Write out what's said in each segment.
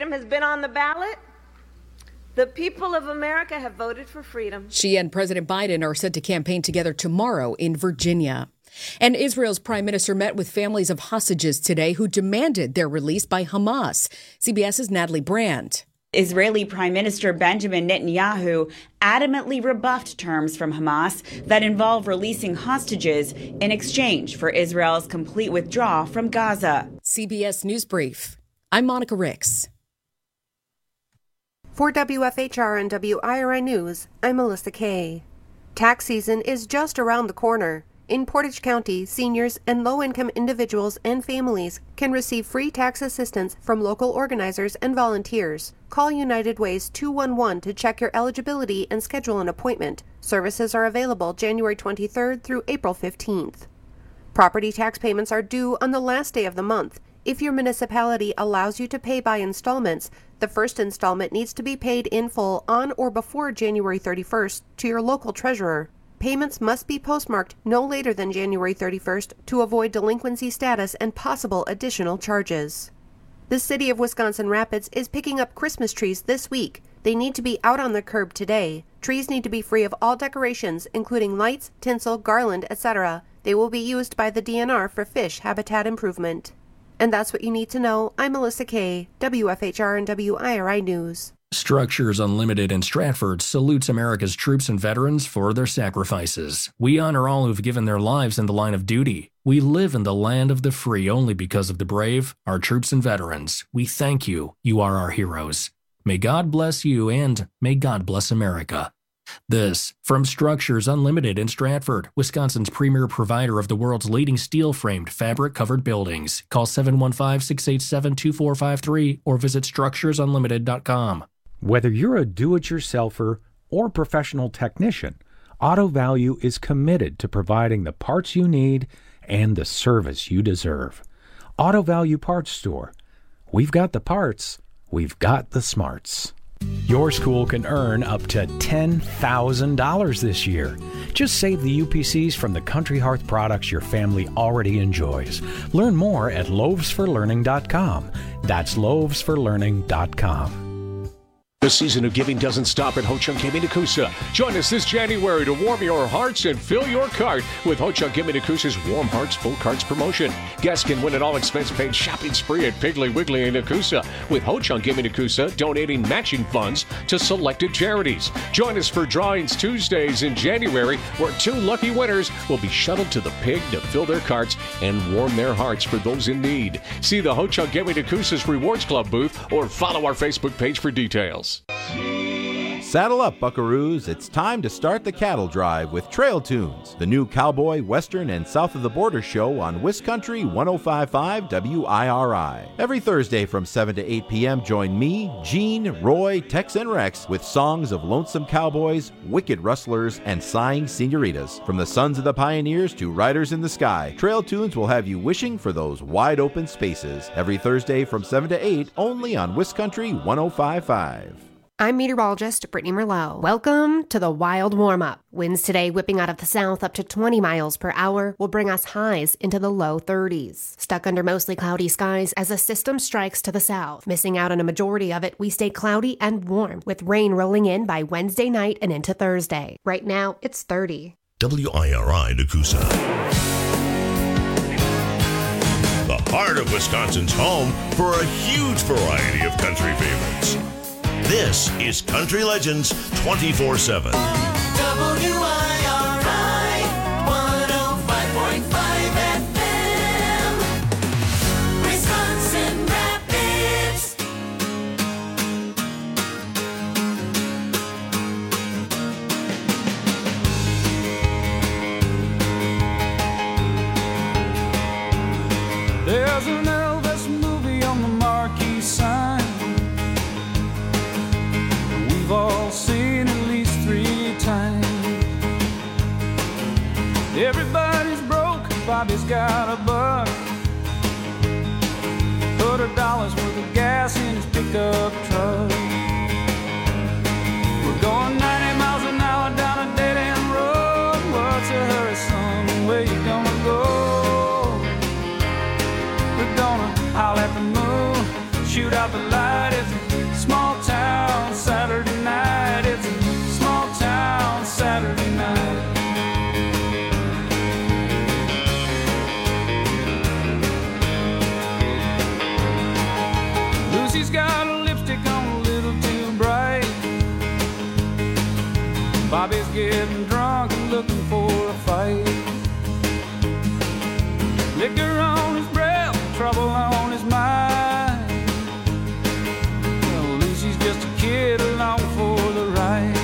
freedom has been on the ballot, the people of America have voted for freedom. She and President Biden are set to campaign together tomorrow in Virginia. And Israel's prime minister met with families of hostages today who demanded their release by Hamas. CBS's Natalie Brand. Israeli Prime Minister Benjamin Netanyahu adamantly rebuffed terms from Hamas that involve releasing hostages in exchange for Israel's complete withdrawal from Gaza. CBS News Brief. I'm Monica Ricks. For WFHR and WIRI News, I'm Melissa Kay. Tax season is just around the corner. In Portage County, seniors and low-income individuals and families can receive free tax assistance from local organizers and volunteers. Call United Way's 211 to check your eligibility and schedule an appointment. Services are available January 23rd through April 15th. Property tax payments are due on the last day of the month. If your municipality allows you to pay by installments, the first installment needs to be paid in full on or before January 31st to your local treasurer. Payments must be postmarked no later than January 31st to avoid delinquency status and possible additional charges. The city of Wisconsin Rapids is picking up Christmas trees this week. They need to be out on the curb today. Trees need to be free of all decorations, including lights, tinsel, garland, etc. They will be used by the DNR for fish habitat improvement. And that's what you need to know. I'm Melissa Kay, WFHR and WIRI News. Structures Unlimited in Stratford salutes America's troops and veterans for their sacrifices. We honor all who've given their lives in the line of duty. We live in the land of the free only because of the brave, our troops and veterans. We thank you. You are our heroes. May God bless you and may God bless America. This from Structures Unlimited in Stratford, Wisconsin's premier provider of the world's leading steel-framed, fabric-covered buildings. Call 715-687-2453 or visit structuresunlimited.com. Whether you're a do-it-yourselfer or professional technician, Auto Value is committed to providing the parts you need and the service you deserve. Auto Value Parts Store. We've got the parts. We've got the smarts. Your school can earn up to $10,000 this year. Just save the UPCs from the Country Hearth products your family already enjoys. Learn more at loavesforlearning.com. That's loavesforlearning.com. The season of giving doesn't stop at Ho-Chunk Gaming Nakusa. Join us this January to warm your hearts and fill your cart with Ho-Chunk Gaming Nakusa's Warm Hearts Full Carts promotion. Guests can win an all-expense-paid shopping spree at Piggly Wiggly in Nakusa, with Ho-Chunk Gaming Nakusa donating matching funds to selected charities. Join us for Drawings Tuesdays in January, where 2 lucky winners will be shuttled to the Pig to fill their carts and warm their hearts for those in need. See the Ho-Chunk Gaming Nakusa's Rewards Club booth or follow our Facebook page for details. Saddle up, buckaroos. It's time to start the cattle drive with Trail Tunes, the new cowboy, western, and south of the border show on WisCountry 105.5 WIRI. Every Thursday from 7 to 8 p.m., join me, Gene, Roy, Tex, and Rex with songs of lonesome cowboys, wicked rustlers, and sighing senoritas. From the sons of the pioneers to riders in the sky, Trail Tunes will have you wishing for those wide open spaces. Every Thursday from 7 to 8, only on WisCountry 105.5. I'm meteorologist Brittany Merlot. Welcome to the Wild Warm-Up. Winds today whipping out of the south up to 20 miles per hour will bring us highs into the low 30s. Stuck under mostly cloudy skies as a system strikes to the south. Missing out on a majority of it, we stay cloudy and warm, with rain rolling in by Wednesday night and into Thursday. Right now, it's 30. WIRI Nakusa. The heart of Wisconsin's home for a huge variety of country favorites. This is Country Legends 24/7. WIRI 105.5 FM, Wisconsin Rapids. There's an Elvis movie on the marquee sign. We've all seen at least 3 times. Everybody's broke, Bobby's got a buck. $100 worth of gas in his pickup truck. We're going 90 miles an hour down a dead-end road. What's a hurry, son? Where you gonna go? We're gonna howl at the moon, shoot out the light. It's Lucy's got a lipstick on a little too bright. Bobby's getting drunk and looking for a fight. Liquor on his breath, trouble on his mind. Well, Lucy's just a kid along for the ride.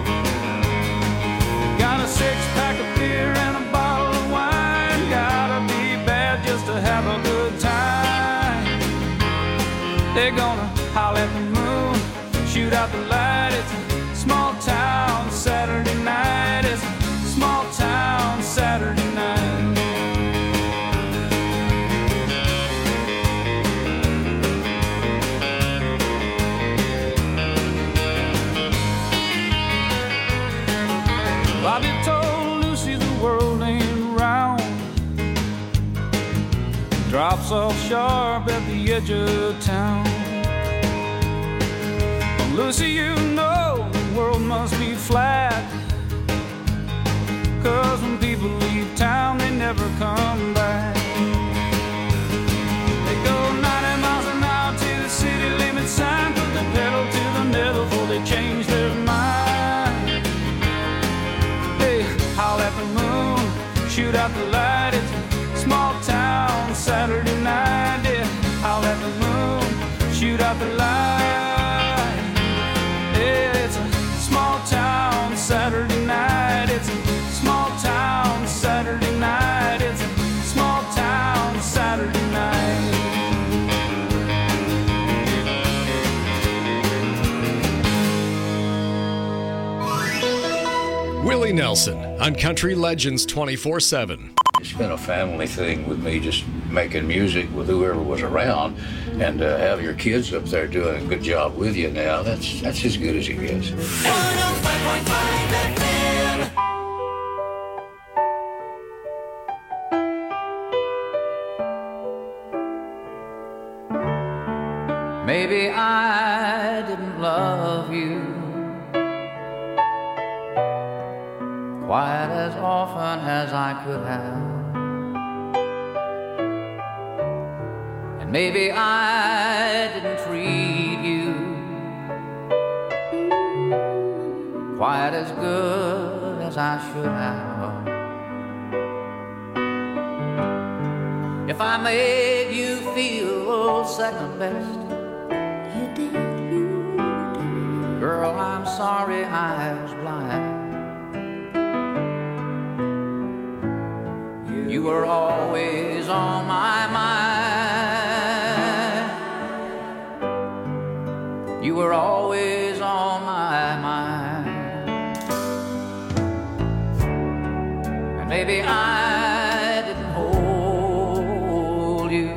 Got a 6-pack of beer and a bottle of wine. Gotta be bad just to have a good time. They're gonna holler at the moon, shoot out the light. It's a small town Saturday night. It's a small town Saturday night. Bobby told Lucy the world ain't round. Drops off sharp at the edge of town. Well, Lucy, you know the world must be flat. 'Cause when people leave town, they never come back. They go 90 miles an hour to the city limit sign. Put the pedal to the metal before they change their mind. They howl at the moon, shoot out the light. It's a small town Saturday night. Yeah, howl at the moon, shoot out the light. Yeah, it's a small town Saturday night. It's a small town Saturday night. It's a small town Saturday night. Willie Nelson on Country Legends 24/7. It's been a family thing with me, just making music with whoever was around, and have your kids up there doing a good job with you now. That's as good as it gets. 105.5 FM. Maybe I didn't love you quite as often as I could have. And maybe I didn't treat you quite as good as I should have. If I made you feel second best, you did. Girl, I'm sorry I was blind. You were always on my mind. You were always on my mind. And maybe I didn't hold you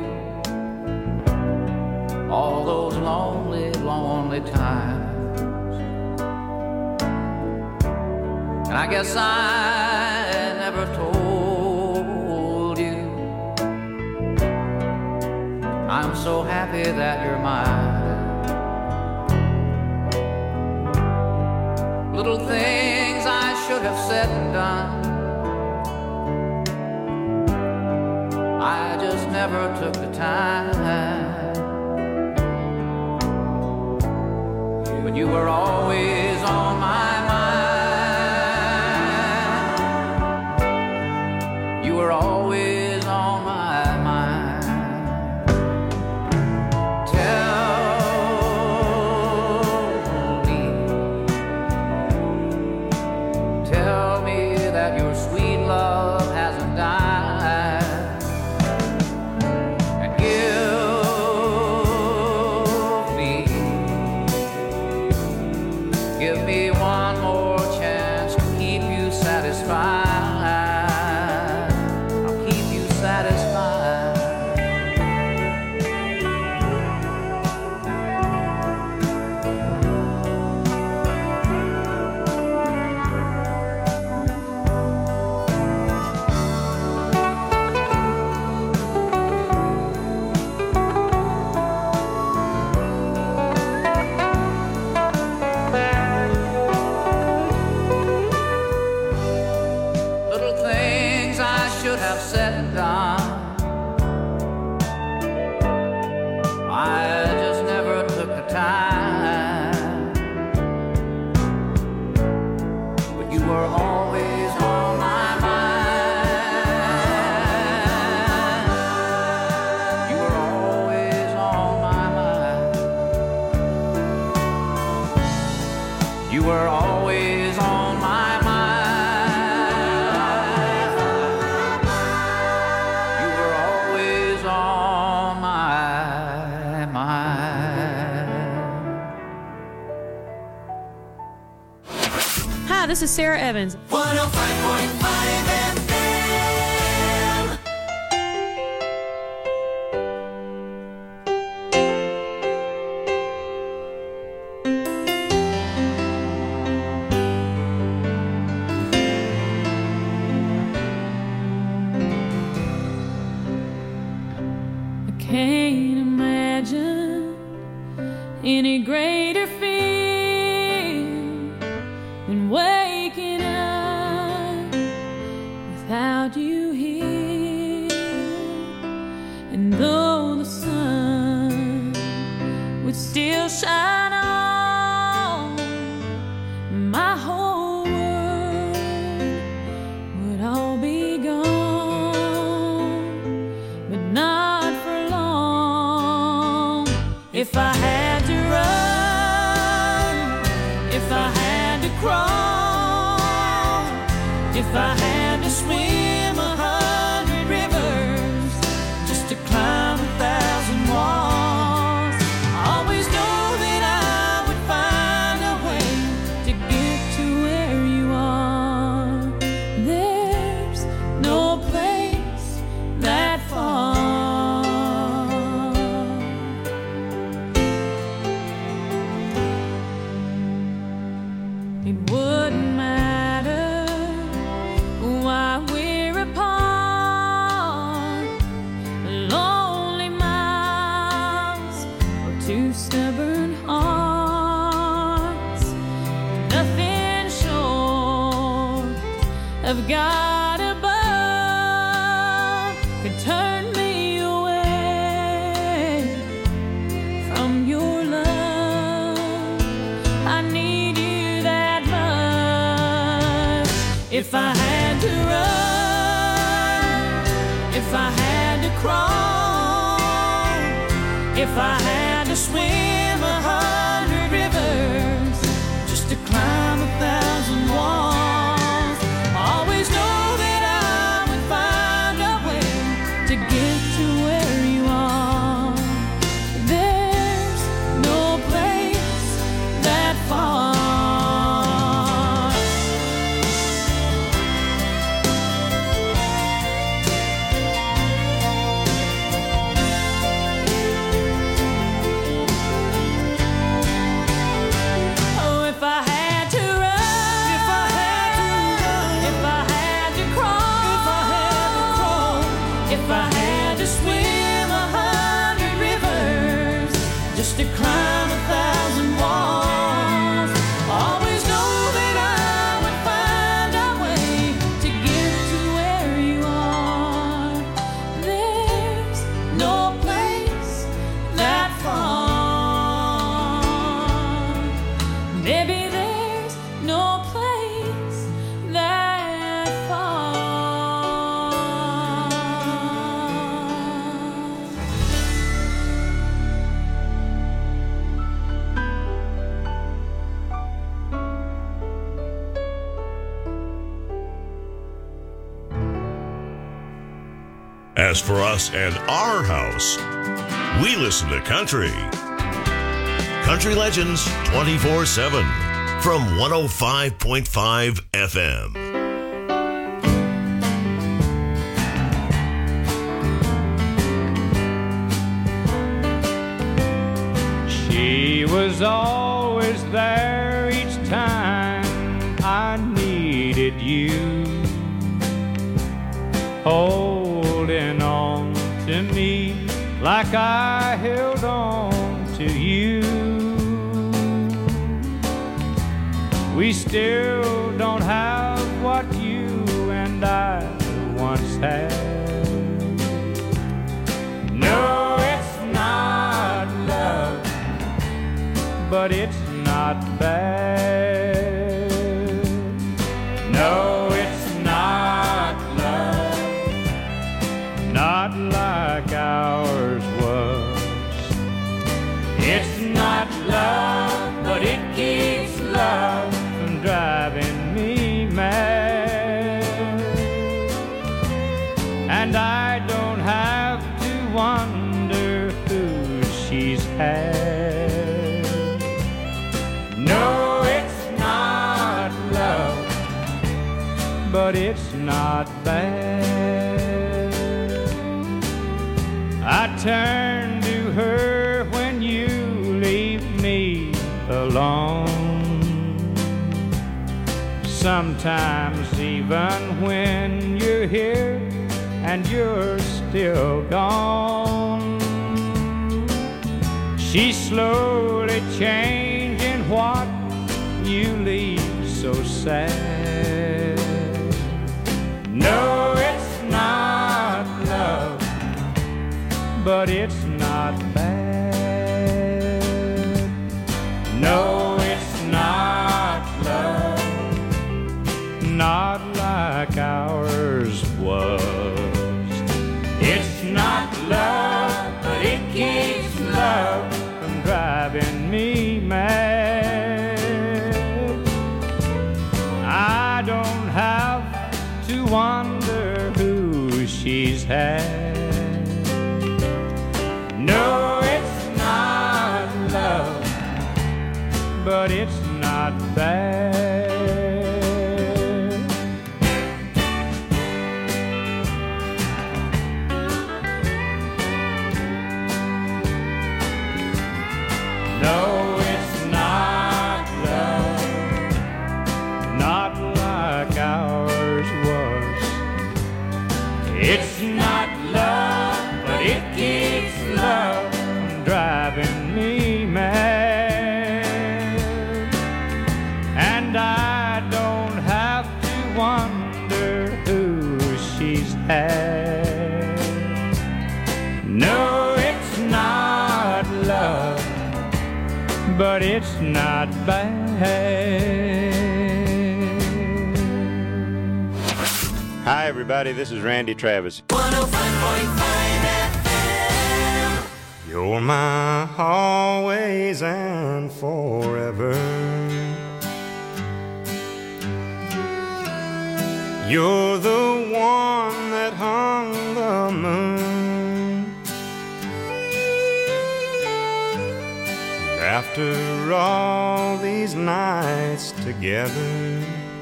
all those lonely, lonely times. And I guess I never told I'm so happy that you're mine. Little things I should have said and done, I just never took the time. But you were always on my mind. You were always on my You were always on my mind. You were always on my mind. Hi, this is Sarah Evans. 105.5 FM. Can't imagine any greater feeling than waking up without you here. And though the sun would still shine on, my whole world would all be gone, but not if I had to run, if I had to crawl, if I had to swim 100 rivers just to climb 1,000 walls, I always know that I would find a way to get to where you are. There's no place that far. It wouldn't matter why we're apart. Lonely miles or two stubborn hearts. Nothing short of God above could turn me away from your love. I need you that much. If I had to run, if I had to crawl, if I had to swim 100 rivers just to climb 1,000 walls, I always know that I would find a way to get to where you are. There's no place that far. Oh, if I had to run, if I had to run, if I had to crawl, if I had to crawl, if I had to swim 100 rivers just to climb 1,000 walls, I always know that I would find a way to get to where you are. There's no place that far. Baby, there's no place that far. As for us and our house, we listen to country. Country Legends 24/7 from 105.5 FM. She was always there each time I needed you, holding on to me like I held on to you. We still don't have what you and I once had. No, it's not love, but it's not bad. No, it's not love, not like ours was. It's not love, but it keeps love but it's not bad. I turn to her when you leave me alone. Sometimes even when you're here and you're still gone, she's slowly changing what you leave so sad. No, it's not love, but it's not bad. No, it's not love, not like ours was. It's not love, but it keeps love from driving me mad. I don't have to wonder who she's had. No, it's not love, but it's not bad. No, it's not love, not like ours was. It's not love, but it keeps love from driving me mad. And I don't have to wonder who she's had. No, it's not love, but it's not bad. Hi, everybody. This is Randy Travis. 105.5 FM. You're my always and forever. You're the one that hung the moon. After all these nights together,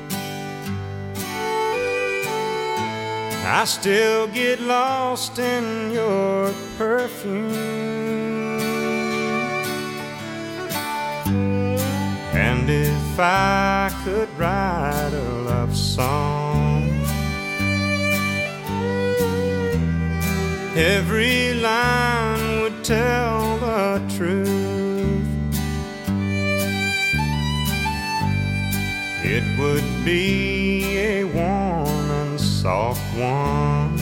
I still get lost in your perfume. And if I could write a love song, every line would tell the truth. It would be a warm and soft one,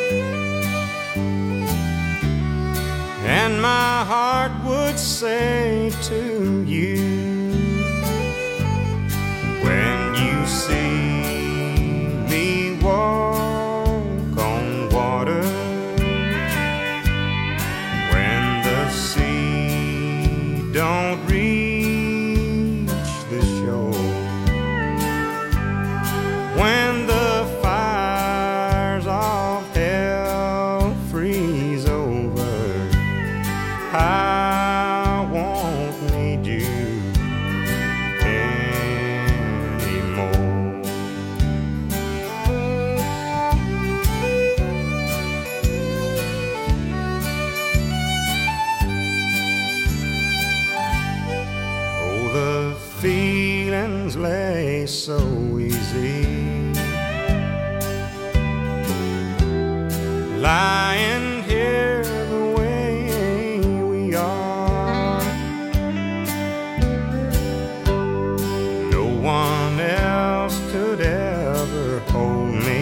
and my heart would say to you, when you see me walk on water, when the sea don't reach the shore, when the fires of hell freeze over, I won't need you anymore. Oh, the feelings lay so easy, lying here the way we are. No one else could ever hold me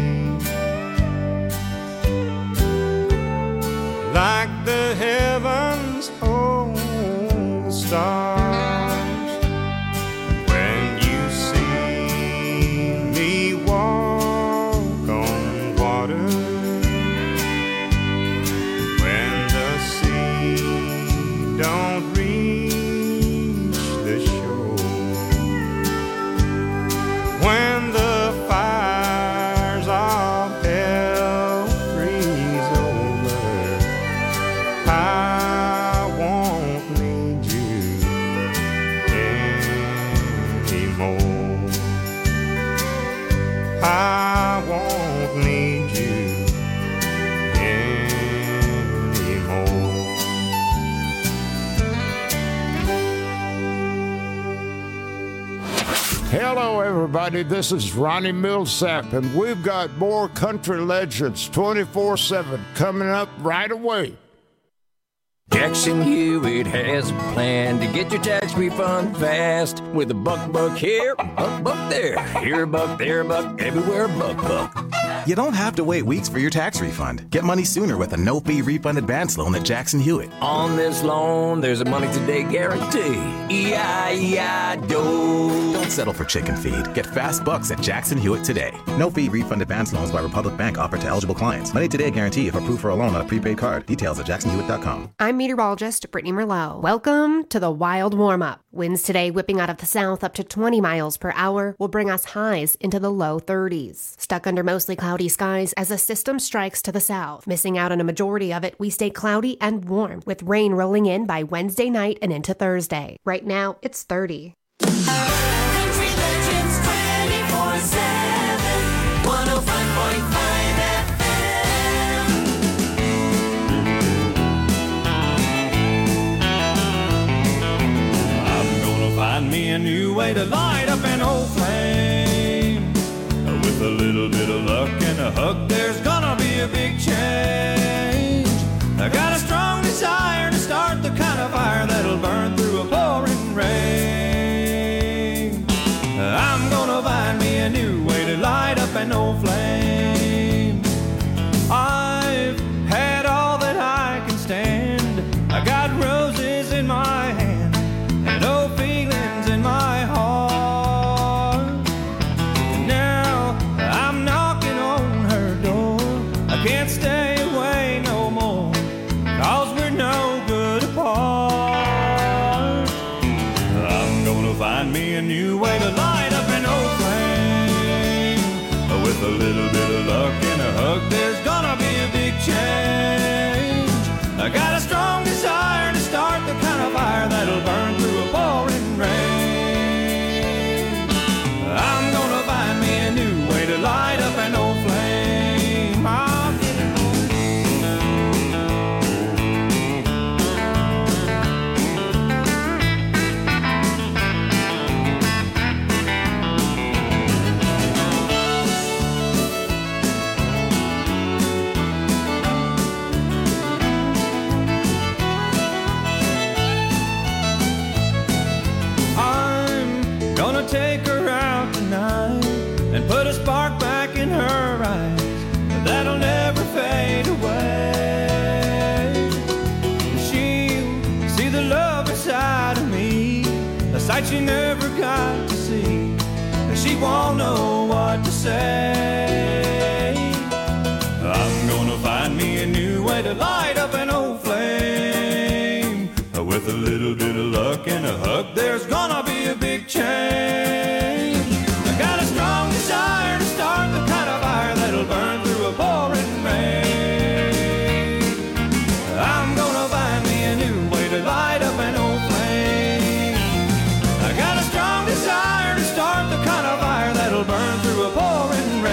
like the heavens hold the stars. When you see me walk on water, don't reach the shore, when the fires of hell freeze over, I won't need you anymore. Hello, everybody. This is Ronnie Millsap, and we've got more Country Legends 24/7 coming up right away. Jackson Hewitt has a plan to get your tax refund fast with a buck here, buck there. Here a buck, there a buck, everywhere a buck. You don't have to wait weeks for your tax refund. Get money sooner with a no-fee refund advance loan at Jackson Hewitt. On this loan, there's a money today guarantee. E-I-E-I-DO. Don't settle for chicken feed. Get fast bucks at Jackson Hewitt today. No-fee refund advance loans by Republic Bank offered to eligible clients. Money today guarantee if approved for a loan on a prepaid card. Details at jacksonhewitt.com. I'm meteorologist Brittany Merlot. Welcome to the wild warm-up. Winds today whipping out of the south up to 20 miles per hour will bring us highs into the low 30s. Stuck under mostly cloudy skies as a system strikes to the south. Missing out on a majority of it, we stay cloudy and warm with rain rolling in by Wednesday night and into Thursday. Right now, it's 30. Country Legends 24/7, 105.5 FM. I'm gonna find me a new way to light up an old flame. With a little bit of luck and a hug, there's gonna be a big change. I got a strong desire to start the kind of fire that'll burn through a pouring rain. I'm gonna find me a new way to light up an old flame. I've had all that I can stand. I got roses in my hand and old feelings in my heart. Now I'm knocking on her door. I can't stay away no more, 'cause we're no good apart. I'm gonna find me a new way to light up an old flame. With a little bit of luck and a hug, there's gonna be a big change. I got a strong desire to start the kind of fire that'll burn through a pouring rain. I'm gonna find me a new way to light up an old flame. I'll get it. I'm gonna take her out tonight and put a spark back in her eyes that'll never fade away. She'll see the love inside of me, a sight she never got to see. She won't know what to say. I'm gonna find me a new way to light up an old flame. With a little bit of luck and a hug, there's gonna be a big change. I got a strong desire to start the kind of fire that'll burn through a pouring rain. I'm gonna find me a new way to light up an old flame. I got a strong desire to start the kind of fire that'll burn through a pouring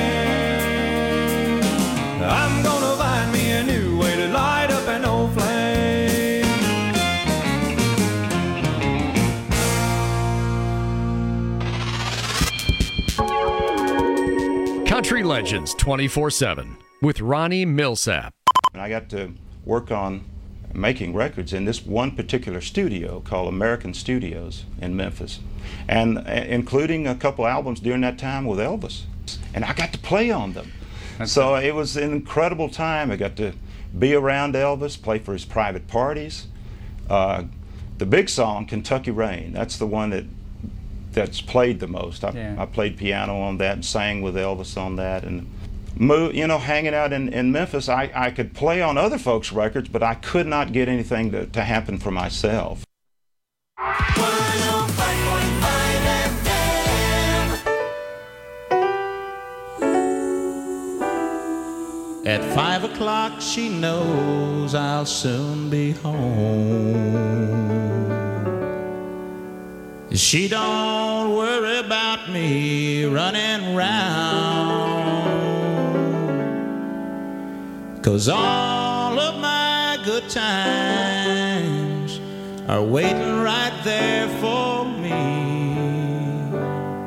rain. I'm gonna find me a new way to light up an old flame. Country Legends 24/7 with Ronnie Millsap. And I got to work on making records in this one particular studio called American Studios in Memphis, and including a couple albums during that time with Elvis. And I got to play on them. So it was an incredible time. I got to be around Elvis, play for his private parties. The big song, Kentucky Rain, that's the one that's played the most. I played piano on that and sang with Elvis on that. And hanging out in Memphis, I could play on other folks' records, but I could not get anything to happen for myself. 105.5 FM. At 5 o'clock she knows I'll soon be home. She don't worry about me running round, 'cause all of my good times are waiting right there for me.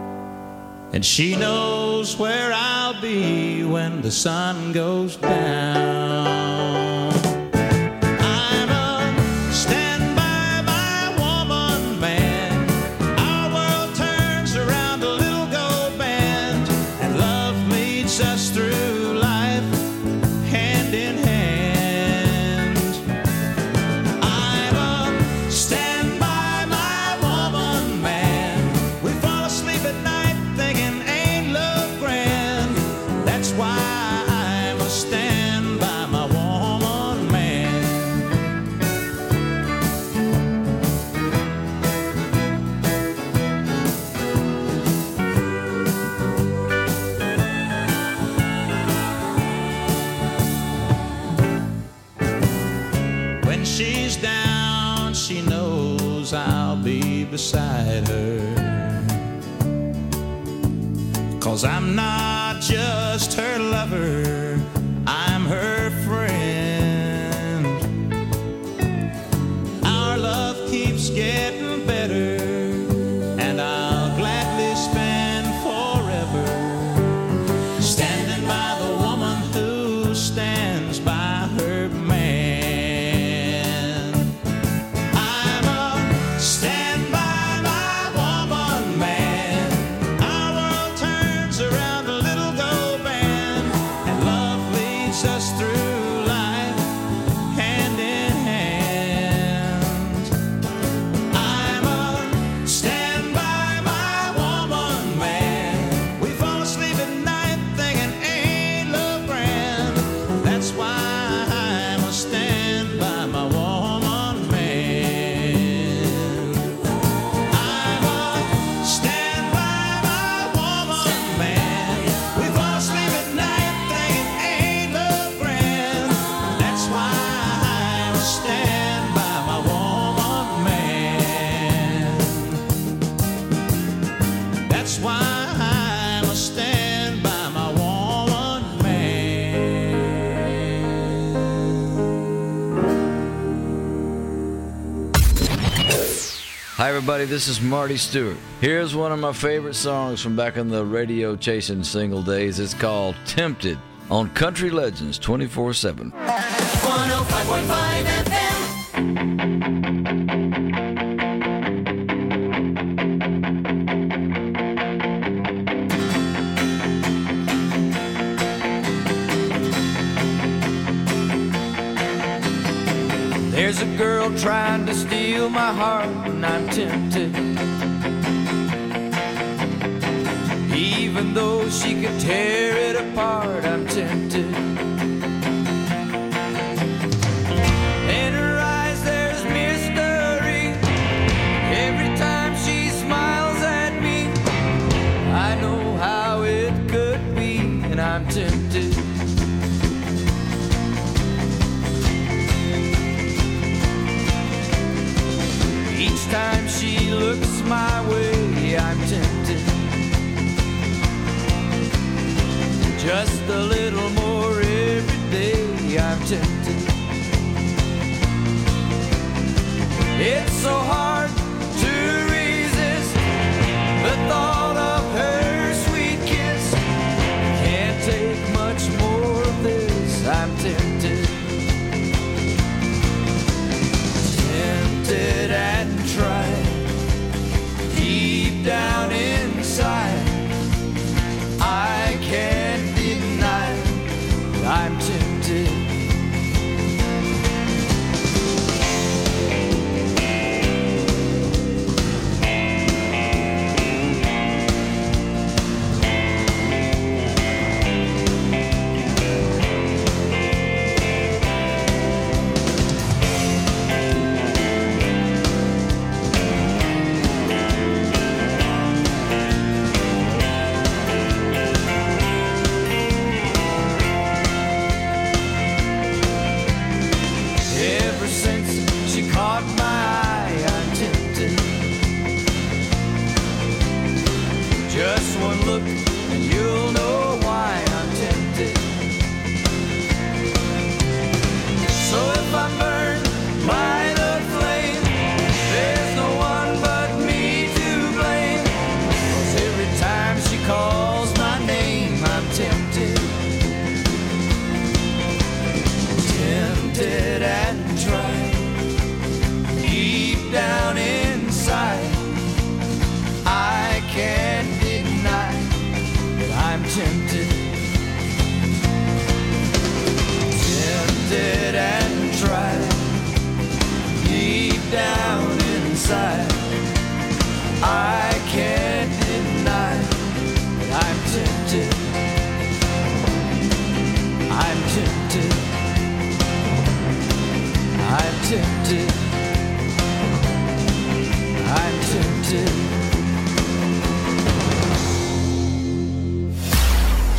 and she knows where I'll be when the sun goes down. I'm a stand by my woman man. Our world turns around a little gold band, and love leads us through life hand in hand. I'm a stand by my woman man. We fall asleep at night thinking ain't love grand. That's why I'm a stand by my woman man. When she's down, she knows I'll be beside her. 'Cause I'm not just her lover, I'm her friend. Our love keeps getting better, and I'll gladly spend forever standing by the woman who stands by her man. I'm a stand by my woman man. Our world turns around a little gold band, and love leads us through life hand in hand. I'm a stand by my woman man. We fall asleep at night thinking ain't love grand. That's why I'm a stand by my woman man. I'm a stand by my woman man. We fall asleep at night thinking ain't love grand. That's why I'm a stand by my woman man. That's why I'm a stand by my woman man. Hi, everybody. This is Marty Stewart. Here's one of my favorite songs from back in the radio chasing single days. It's called Tempted on Country Legends 24/7. 105.5 FM. There's a girl trying to steal my heart, and I'm tempted. Even though she could tear it apart, I'm tempted. In her eyes there's mystery. Every time she smiles at me, I know how it could be, and I'm tempted. Each time she looks my way, I'm tempted. Just a little more every day, I'm tempted. It's so hard to resist the thought of her sweet kiss. Can't take much more of this, I'm tempted. Tempted and tried deep down inside. I can't deny I'm tempted.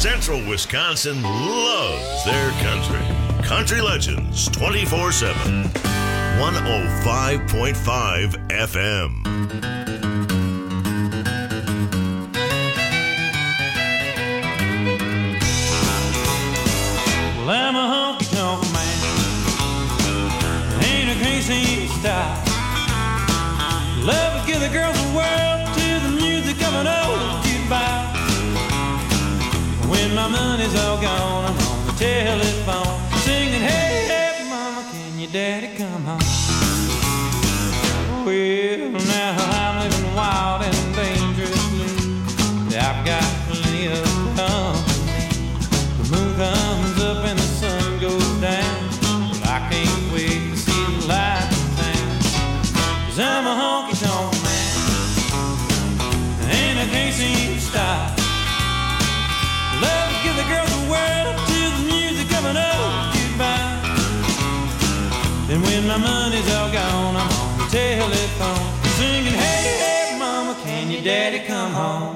Central Wisconsin loves their country. Country Legends 24/7. 105.5 FM. Well, I'm a honky-tonk man. Ain't a crazy style. Love to give the girls a whirl to the music of an old jukebox. When my money's all gone, I'm on the telephone singing, hey, hey, mama, can your daddy come home? Well, now I'm living wild and dangerously. I've got plenty of company. The moon comes up and the sun goes down. Well, I can't wait to see the light in town. 'Cause I'm a honky-tonk man, and I can't seem to stop. Love to give the girls a whirl to the music of an old jukebox. And when my money's all gone, I'm on the telephone singing, hey, hey, mama, can your daddy come home?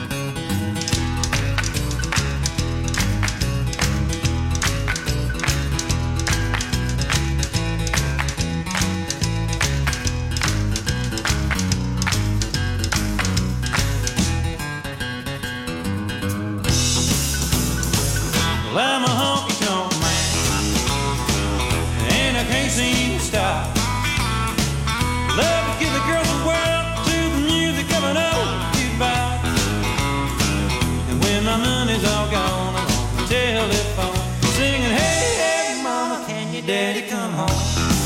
Well, I'm a honky-tonk man, and I can't seem to stop. Love to give the girls a whirl to the music of an old jukebox. And when my money's all gone, I'm on the telephone singing, hey, hey, mama, can your daddy come home?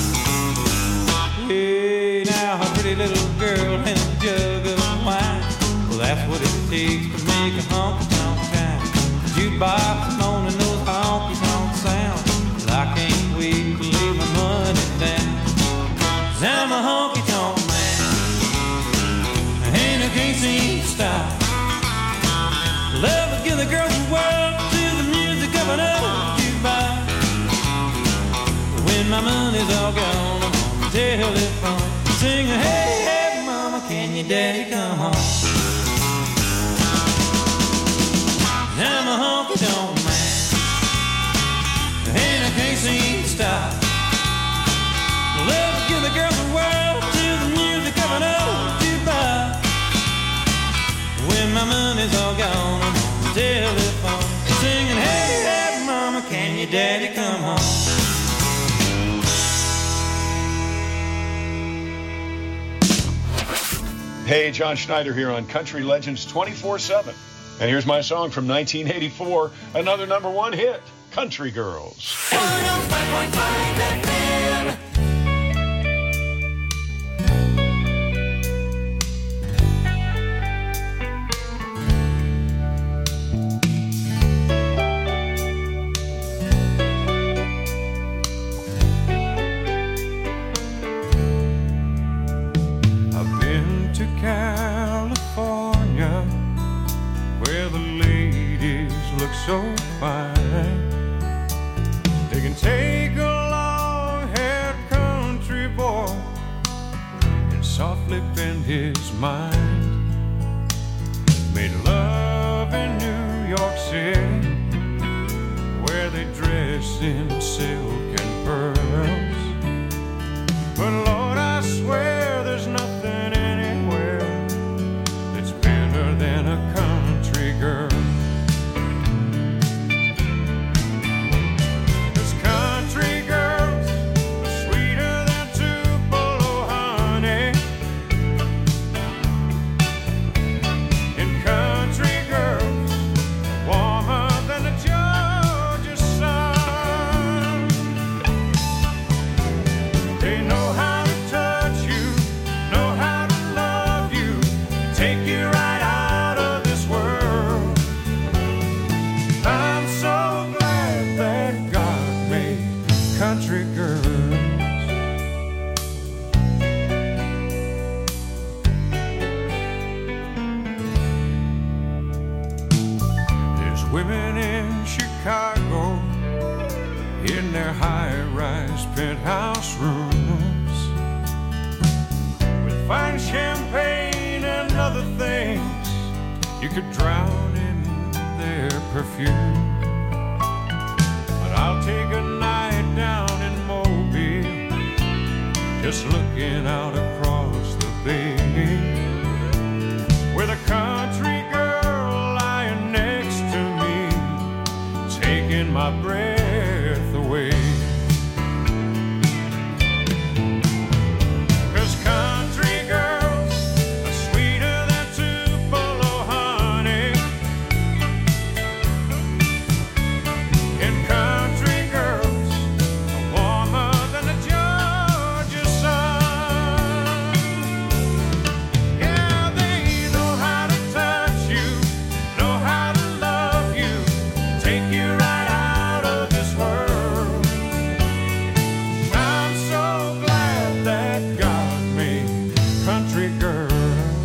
Hey, now a pretty little girl and a jug of wine. Well, that's what it takes to make a honky-tonk time. Jukebox moaning those honky-tonk sounds. Well, I can't wait to lay my money down. 'Cause I'm a honky-tonk man, and I can't seem to stop. Love to give the girls a whirl to the music of an old jukebox. When my money's all gone, I'm on the telephone singing, hey, hey, mama, can your daddy come home? I'm a honky-tonk man, and I can't seem to stop. Love to give the girls a whirl to the music of an old jukebox. When my money's all gone, I'm on the telephone singing, hey, hey, mama, can your daddy come home? Hey, John Schneider here on Country Legends 24/7. And here's my song from 1984, another #1 hit, Country Girls. 105.5 FM. I've been to California, where the ladies look so fine. They can take a long-haired country boy and softly bend his mind. Made love in New York City, where they dress in silk and pearls. But Lord, I swear there's nothing anywhere that's better than a country girl. Women in Chicago in their high-rise penthouse rooms with fine champagne and other things you could drown in their perfume. But I'll take a night down in Mobile, just looking out across the bay, with a country girl lying next to me, taking my breath away. 'Cause country girls are sweeter than Tupelo honey, and country girls are warmer than the Georgia sun. Yeah, they know how to touch you, know how to love you, take you right out of this world. I'm so glad that God made country girls.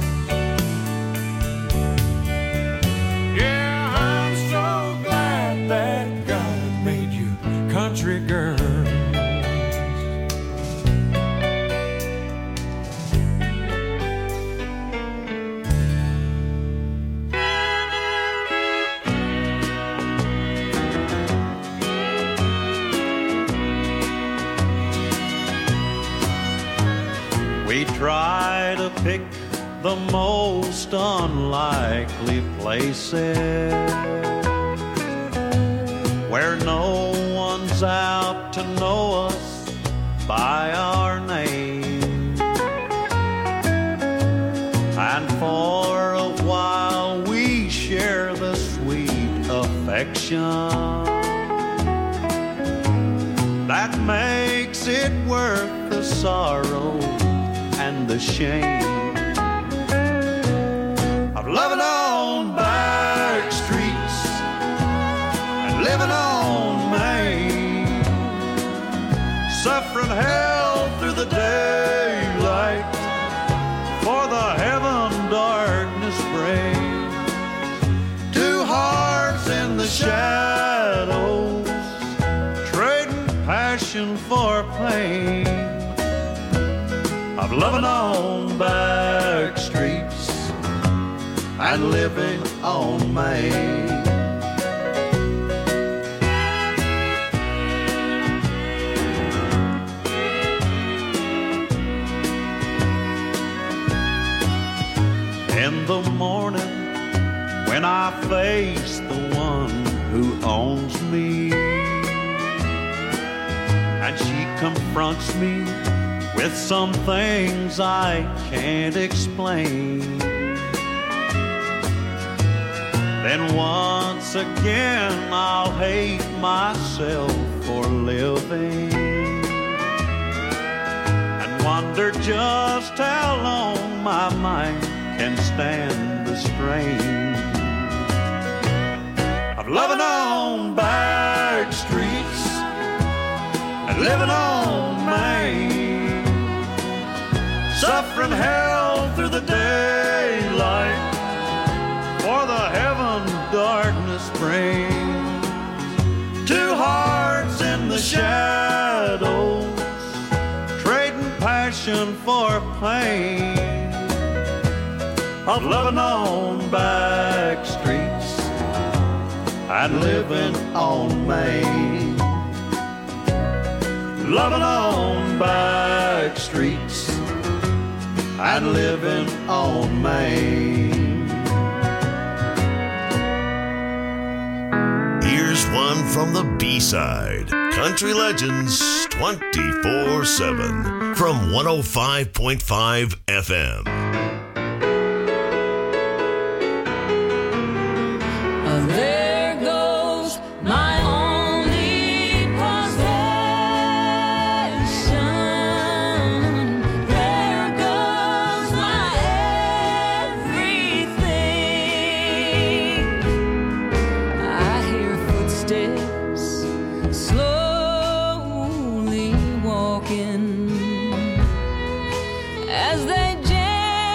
Yeah, I'm so glad that God made you country girls. We try to pick the most unlikely places where no one's out to know us by our name. And for a while we share the sweet affection that makes it worth the sorrow and the shame of loving on back streets and living on Main, suffering hell through the daylight for the heaven darkness brings. Two hearts in the shadows, trading passion for pain, of loving on back streets and living on Main. In the morning when I face the one who owns me, and she confronts me with some things I can't explain, then once again I'll hate myself for living and wonder just how long my mind can stand the strain of loving on back streets and living on Main, suffering hell through the daylight for the heaven darkness brings. Two hearts in the shadows, trading passion for pain, of loving on back streets and living on Main, loving on back streets and living on Main. Here's one from the B-side. Country Legends 24/7 from 105.5 FM. There goes my only possession. There goes my everything. I hear footsteps slowly walking as they jam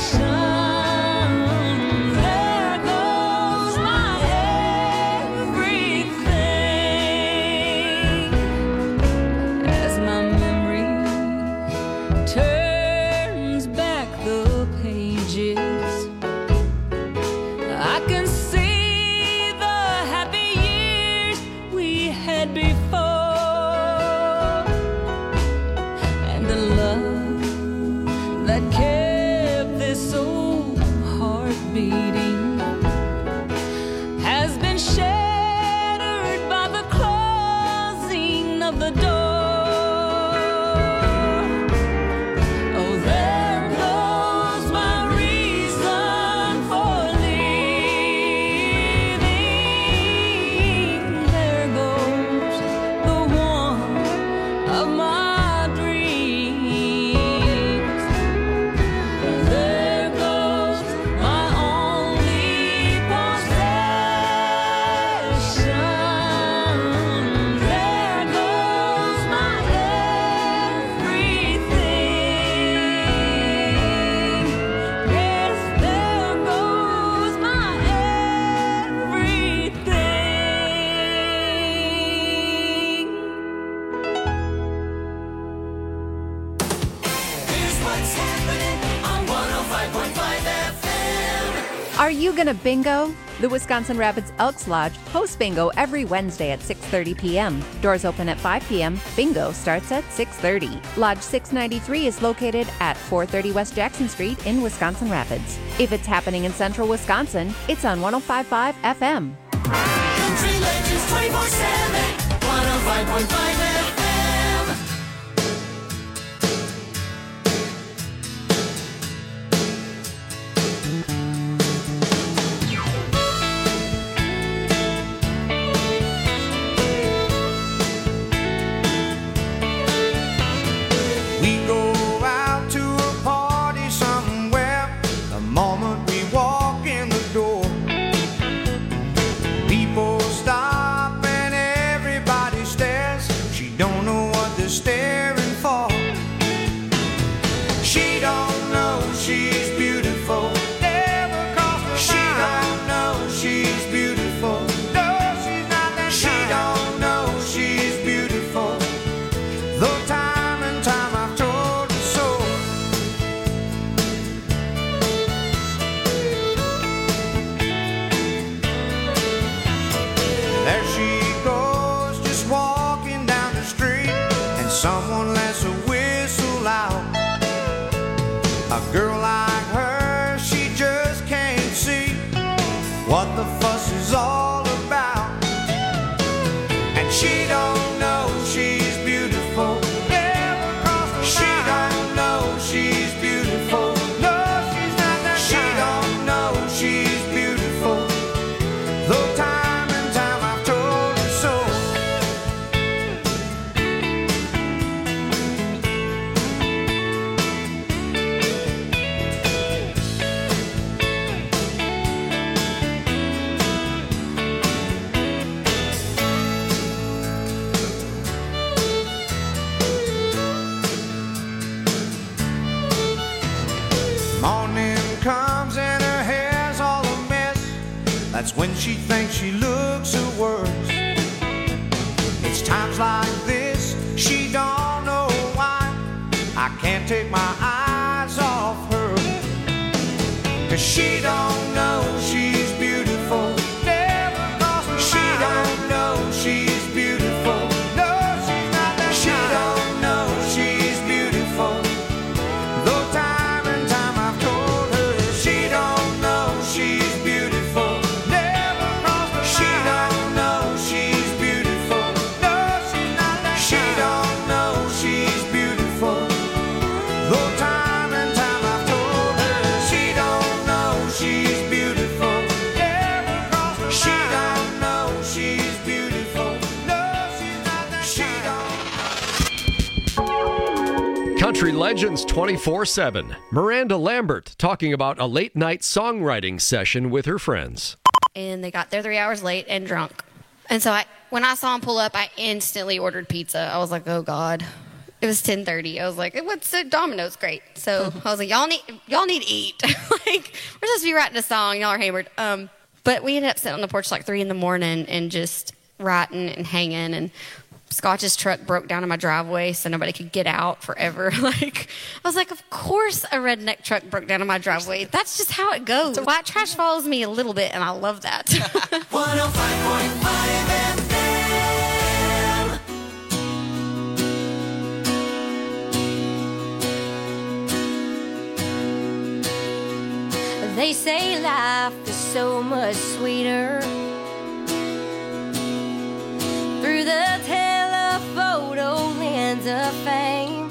There goes my everything as my memory turns back the pages. I can see the happy years we had before, and the love that kept this old heart beating has been shattered by the closing of the door. Oh, there goes my reason for leaving. There goes the one of my dreams. There goes my only possession. There goes my everything. Yes, there goes my everything. Here's what's happening on 105.5 FM. Are you gonna bingo? The Wisconsin Rapids Elks Lodge hosts bingo every Wednesday at 6:30 p.m. Doors open at 5 p.m. Bingo starts at 6:30. Lodge 693 is located at 430 West Jackson Street in Wisconsin Rapids. If it's happening in central Wisconsin, it's on 105.5 FM. Country Legends 24/7, 105.5 FM. We go out to a party somewhere the moment we walk in the door. People stop and everybody stares. She don't know what they're staring for. She don't know she's beautiful. Never crossed her mind. She don't know she's beautiful. No, she's not that She don't know she's beautiful. Though time and time I've told her so. There she goes, just walking down the street, and someone lets a whistle out. A girl like her, she just can't see what the fuss is all about. And she don't know she's beautiful. Never crossed her mind. She don't know she's beautiful. No, she's not that She don't know she's beautiful. Though time and time I've told her so. Morning comes and her hair's all a mess. That's when she thinks she looks her worst. It's times like this she don't know why I can't take my eyes off her. 'Cause she don't know she's beautiful. Never crossed her mind. She don't know she's beautiful. No, she's not that She don't know she's beautiful. Though time and time I've told her she don't know she's beautiful. Never crossed her mind. She don't know she's beautiful. No, she's not that She don't know she's beautiful. Though time and time I've told her she don't know she's beautiful. Never crossed her mind. She don't know she's beautiful. No, she's not that She don't. Country Legends 24/7. Miranda Lambert talking about a late night songwriting session with her friends. And they got there 3 hours late and drunk. And so when I saw him pull up, I instantly ordered pizza. I was like, oh, God. It was 10:30. I was like, what's the Domino's? Great. So I was like, y'all need to eat. Like, we're supposed to be writing a song. Y'all are hammered. But we ended up sitting on the porch like 3 a.m. and just writing and hanging. And Scotch's truck broke down in my driveway, so nobody could get out forever. Like, I was like, of course a redneck truck broke down in my driveway. That's just how it goes. White trash follows me a little bit, and I love that. 105.5 FM. They say life is so much sweeter through the telephoto lens of fame.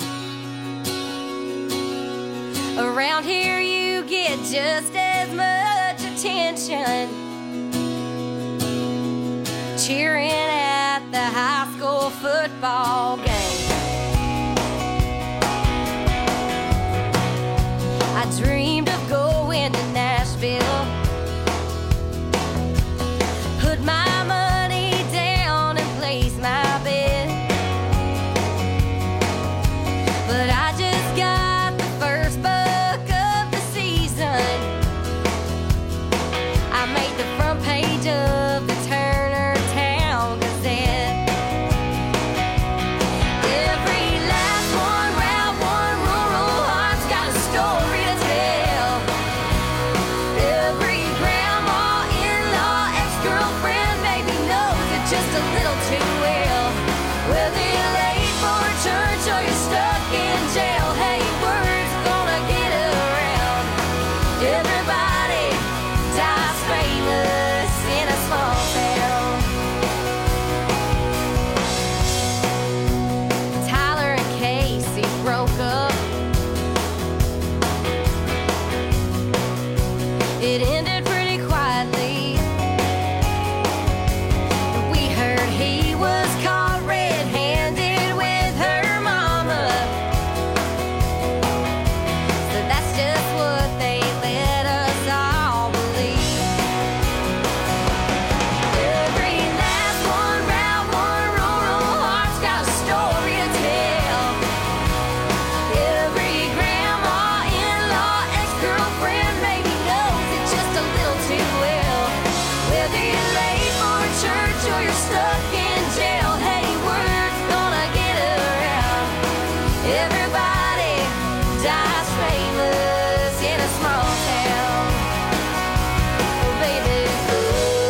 Around here you get just as much attention cheering at the high school football game. I dreamed of going to Nashville, put my money down and place my bet. But I just got the first buck of the season. I made the front page of the Turner Town Gazette. Every last one, round one, rural heart's got a story to tell. Every grandma, in-law, ex-girlfriend, baby knows it just a little too well. Whether you're late for church or you're stuck in jail, hey, word's gonna get around. Everybody dies famous in a small town. Tyler and Casey broke up. It ended pretty quietly. We heard he was caught red-handed with her mama. So that's just what they let us all believe. Every last one, round one, rural heart's got a story to tell. Every grandma, in-law, ex-girlfriend, maybe knows it just a little too well. Whether you're late for church or you're stuck in jail, hey, word's gonna get around. Everybody dies famous in a small town. Oh, baby, who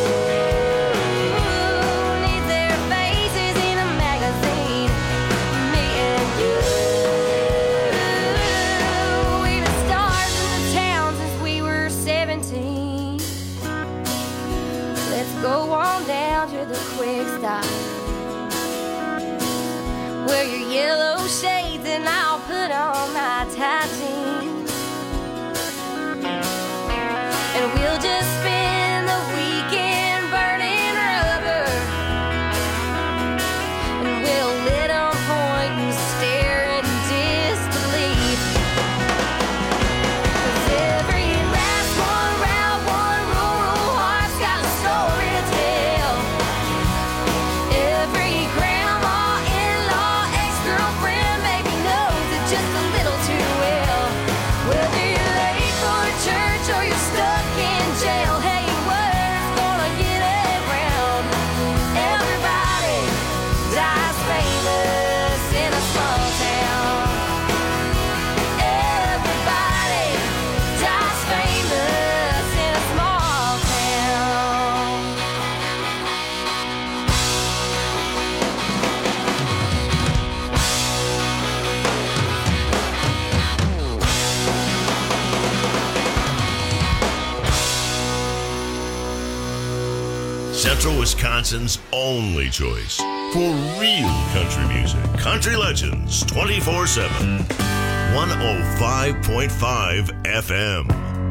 needs their faces in a magazine? Me and you. We've been stars in the town since we were 17. Let's go on down to the quick stop. Wear your yellow shades and I'll put on my tight jeans. And we'll just spend the weekend burning rubber. And we'll let 'em point and stare in disbelief. 'Cause every last one, round one, rural heart's got a story to tell. Every grandma, in-law, ex-girlfriend, maybe knows it just a little too well. Whether you're late for church or you're stuck in jail, hey, word's gonna get around. Everybody dies famous in a small town. Everybody dies famous in a small town. Central Wisconsin's only choice for real country music. Country Legends 24/7. 105.5 FM.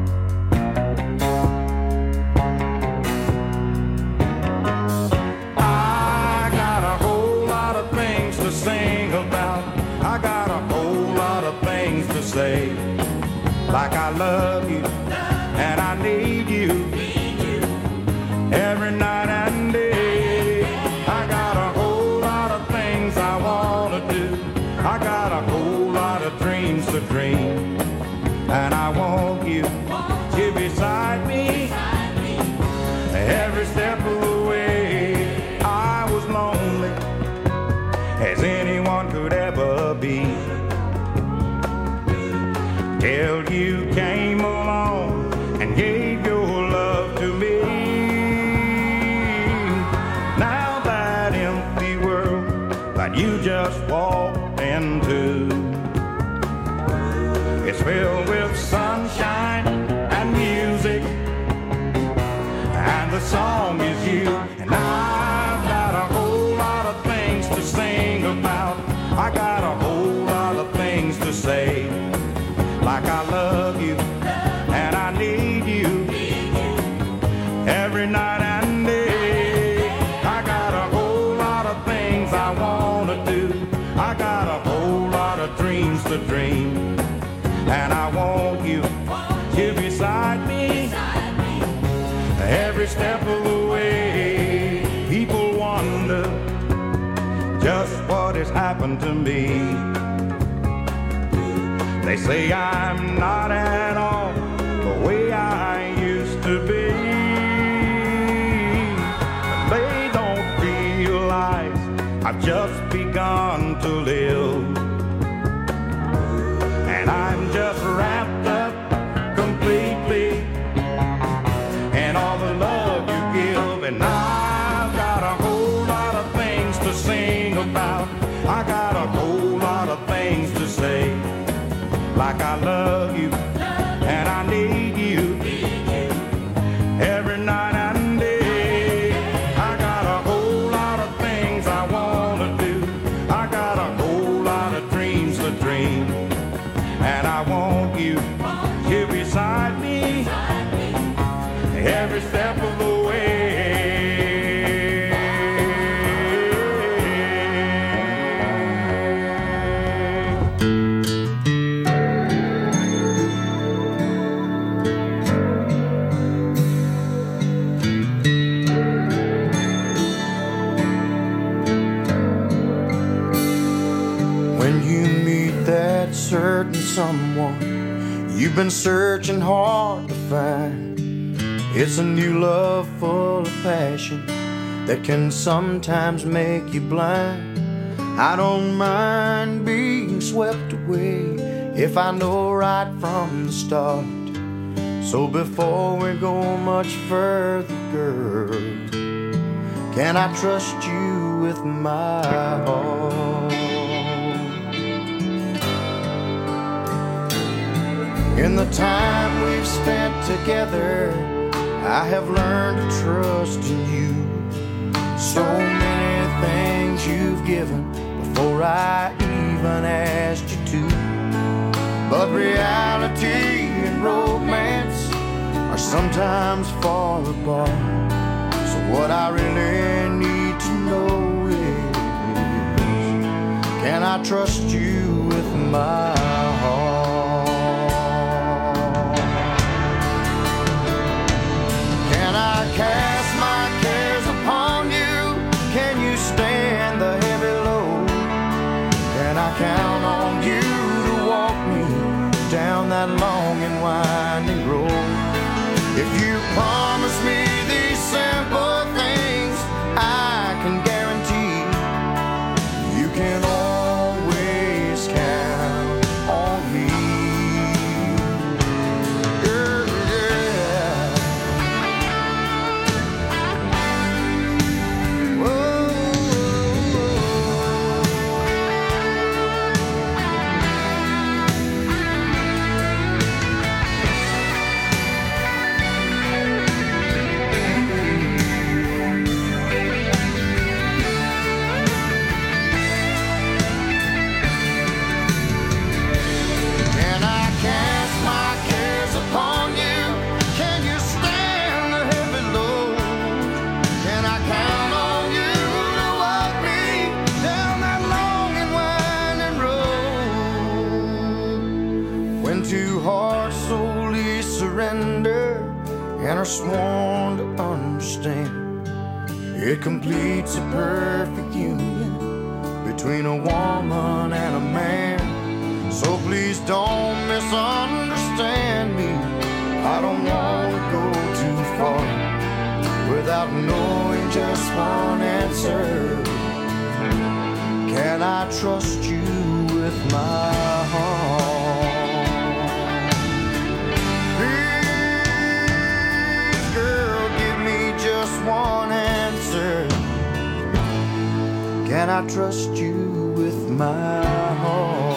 I got a whole lot of things to sing about. I got a whole lot of things to say. Like I love you and I need you every night and day. I got a whole lot of things I want to do. I got I want you here beside me. Every step of the way I was lonely as anyone could ever be, till you came along and gave your love to me. Now that empty world that you just walked into, it's filled with sunshine and music, and the song is you. And I've got a whole lot of things to sing about. I got a whole lot of things to say, like I love you and I need you every night and day. I got a whole lot of things I want to do. I got a whole lot of dreams to dream, and I want you here beside me every step of the way. People wonder just what has happened to me. They say I'm not at all the way I used to be, but they don't realize I've just begun to live, and I'm just wrapped up completely in all the love you give. And I've got a whole lot of things to sing about. I got a whole lot of things to say, like I love you and I need you every night and day. I got a whole lot of things I want to do. I got a whole lot of dreams to dream, and I want you here beside me every step of the way. Certain someone you've been searching hard to find, it's a new love full of passion that can sometimes make you blind. I don't mind being swept away if I know right from the start. So before we go much further, girl, can I trust you with my heart? In the time we've spent together, I have learned to trust in you. So many things you've given before I even asked you to. But reality and romance are sometimes far apart. So what I really need to know is, can I trust you with my heart? Can I cast my cares upon you? Can you stand the heavy load? Can I count on you to walk me down that long and winding road? If you promise me these simple things, I can guarantee you can always count on me. And are sworn to understand, it completes a perfect union between a woman and a man. So please don't misunderstand. without knowing just one answer. Can I trust you with my heart? Please, girl, give me just one answer. Can I trust you with my heart?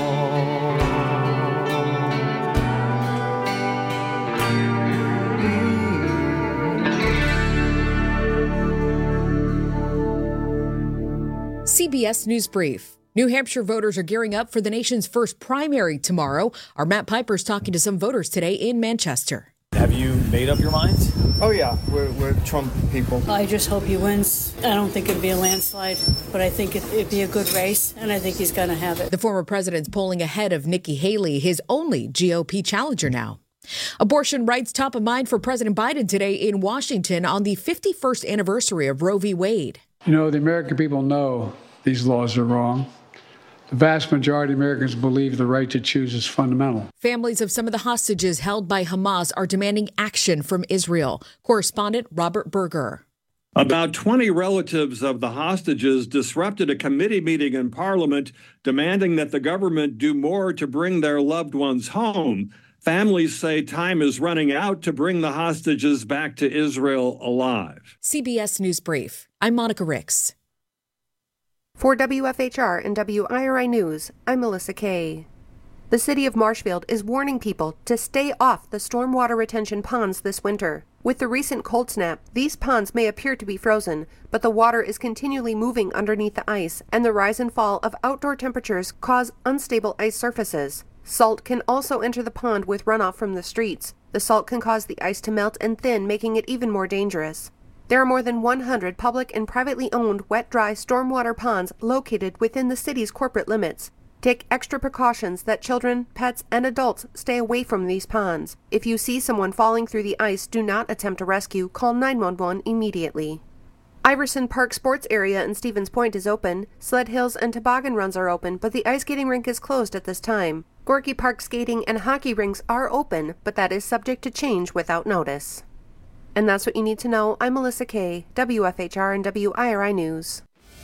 CBS News Brief. New Hampshire voters are gearing up for the nation's first primary tomorrow. Our Matt Piper's talking to some voters today in Manchester. Have you made up your minds? Oh, yeah. We're Trump people. I just hope he wins. I don't think it'd be a landslide, but I think it'd be a good race, and I think he's going to have it. The former president's polling ahead of Nikki Haley, his only GOP challenger now. Abortion rights top of mind for President Biden today in Washington on the 51st anniversary of Roe v. Wade. You know, the American people know these laws are wrong. The vast majority of Americans believe the right to choose is fundamental. Families of some of the hostages held by Hamas are demanding action from Israel. Correspondent Robert Berger. About 20 relatives of the hostages disrupted a committee meeting in Parliament demanding that the government do more to bring their loved ones home. Families say time is running out to bring the hostages back to Israel alive. CBS News Brief. I'm Monica Ricks. For WFHR and WIRI News, I'm Melissa Kay. The city of Marshfield is warning people to stay off the stormwater retention ponds this winter. With the recent cold snap, these ponds may appear to be frozen, but the water is continually moving underneath the ice, and the rise and fall of outdoor temperatures cause unstable ice surfaces. Salt can also enter the pond with runoff from the streets. The salt can cause the ice to melt and thin, making it even more dangerous. There are more than 100 public and privately owned wet-dry stormwater ponds located within the city's corporate limits. Take extra precautions that children, pets, and adults stay away from these ponds. If you see someone falling through the ice, do not attempt a rescue. Call 911 immediately. Iverson Park Sports Area in Stevens Point is open. Sled Hills and toboggan runs are open, but the ice skating rink is closed at this time. Gorky Park skating and hockey rinks are open, but that is subject to change without notice. And that's what you need to know. I'm Melissa Kay, WFHR and WIRI News.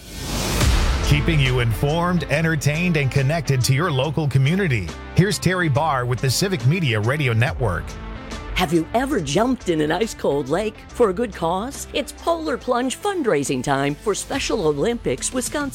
Keeping you informed, entertained, and connected to your local community. Here's Terry Barr with the Civic Media Radio Network. Have you ever jumped in an ice-cold lake for a good cause? It's Polar Plunge fundraising time for Special Olympics Wisconsin.